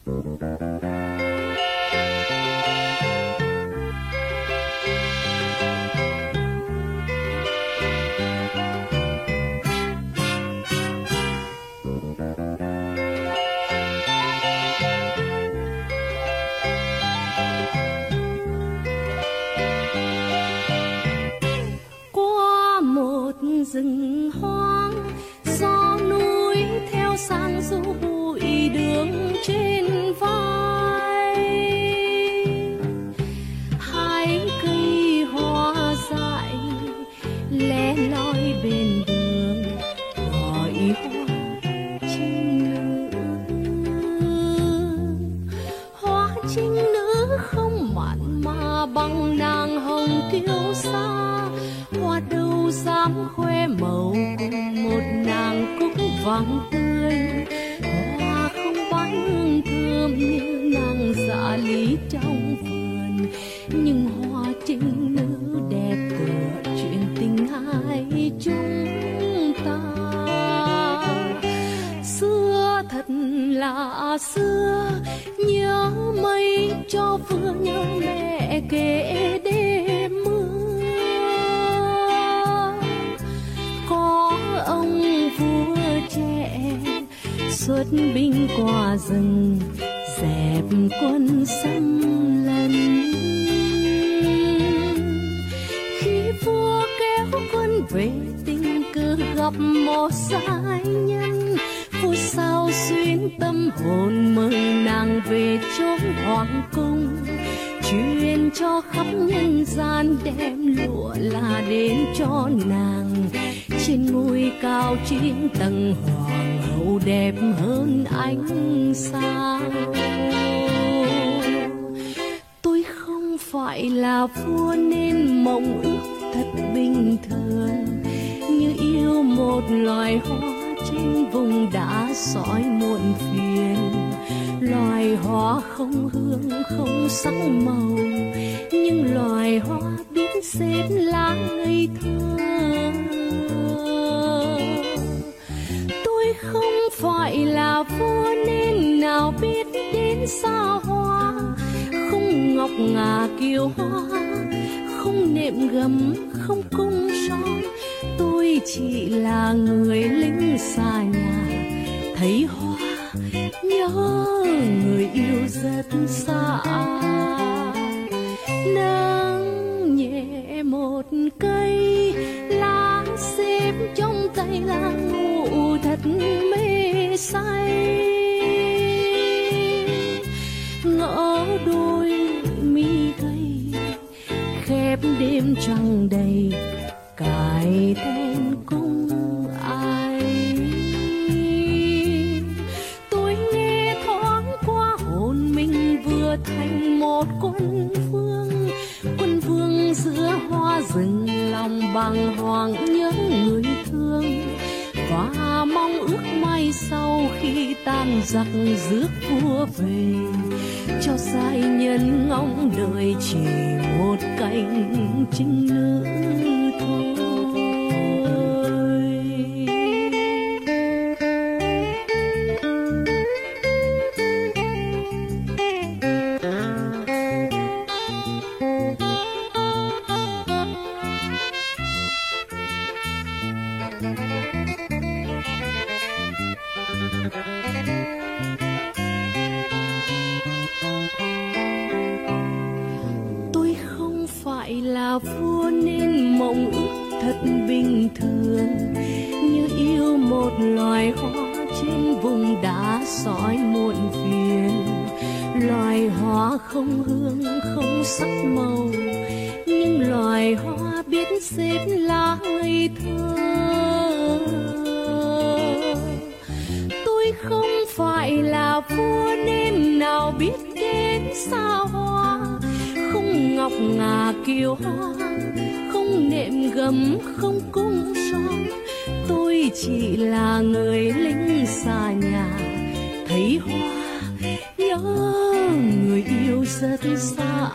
Rừng hoang gió núi theo sang du bụi đường trên vai, hai cây hoa dại lẻ loi bên đường gọi hoa trinh hoa trinh nữ không mặn mà bằng nàng hồng kiêu sa, hoa đâu dám khoe màu cùng một nàng cúc vàng tươi, hoa không bán hương thơm như nàng dạ lý trong vườn, nhưng hoa trinh nữ đẹp tựa chuyện tình hai chúng ta. Xưa thật là xưa, nhớ mây cho vừa nhớ mẹ kể đêm mưa. Ông vua trẻ xuất binh qua rừng dẹp quân xâm lấn, khi vua kéo quân về tình cờ gặp một giai nhân, phút sau xuyên tâm hồn mời nàng về chốn hoàng cung, truyền cho khắp nhân gian đem lụa là đến cho nàng. Trên ngôi cao 9 tầng hoàng hậu đẹp hơn ánh sao. Tôi không phải là vua nên mộng ước thật bình thường, như yêu một loài hoa trên vùng đá sỏi muộn phiền. Loài hoa không hương không sắc màu, nhưng loài hoa biết xếp lá ngây thơ. Tôi không phải là vua nên nào biết đến xa hoa, không ngọc ngà kiều hoa, không nệm gấm không cung son. Tôi chỉ là người lính xa nhà, thấy hoa nhớ người yêu rất xa. Nâng nhẹ một cây lá xếp trong tay là ngủ thật mê say, ngỡ đôi mi gầy khép đêm trăng đầy cài tên cung ai. Tôi nghe thoáng qua hồn mình vừa thành một quân vương giữa hoa rừng, lòng bàng hoàng nhớ người thương và mong ước mai sau khi tan giặc rước vua về, cho giai nhân ngóng đợi chỉ một cánh trinh nữ thôi. Tôi không phải là vua nên mộng ước thật bình thường, như yêu một loài hoa trên vùng đá sỏi muộn phiền. Loài hoa không hương không sắc màu, nhưng loài hoa biết xếp lá ngây thơ. Tôi không phải là vua nên nào biết đến xa hoa, không ngọc ngà kiều hoa, không nệm gấm không cung son. Tôi chỉ là người lính xa nhà, thấy hoa nhớ người yêu rất xa.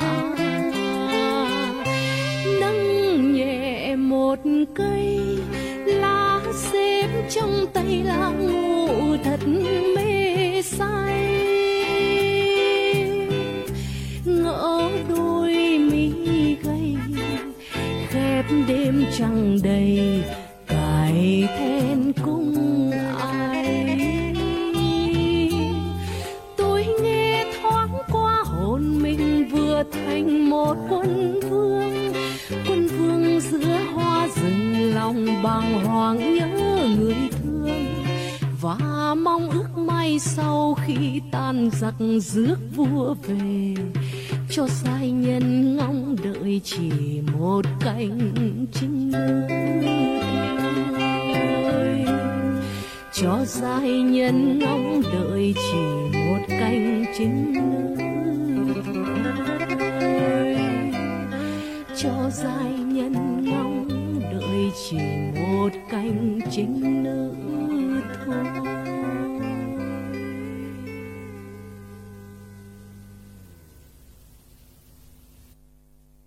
Nâng nhẹ một cây lá xếp trong tay là ngủ thật mê say, trăng đầy cài then cung ai. Tôi nghe thoáng qua hồn mình vừa thành một quân vương giữa hoa rừng, lòng bàng hoàng nhớ người thương và mong ước mai sau khi tan giặc rước vua về, cho giai nhân ngóng đợi chỉ một cánh chim ơi, cho giai nhân ngóng đợi chỉ một cánh chim ơi, cho giai nhân ngóng đợi chỉ một cánh chim nữ thôi.